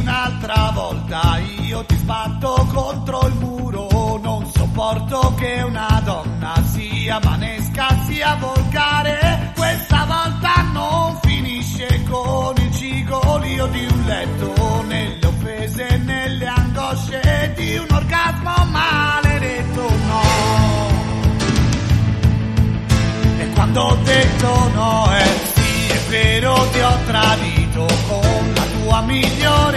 un'altra volta io ti sbatto contro il muro. Non sopporto che una donna sia manesca, sia volgare. Questa volta non finisce con il cigolio di un letto, nelle offese, nelle angosce di un orgasmo maledetto, no. E quando ho detto no, sì, è vero, ti ho tradito con la tua migliore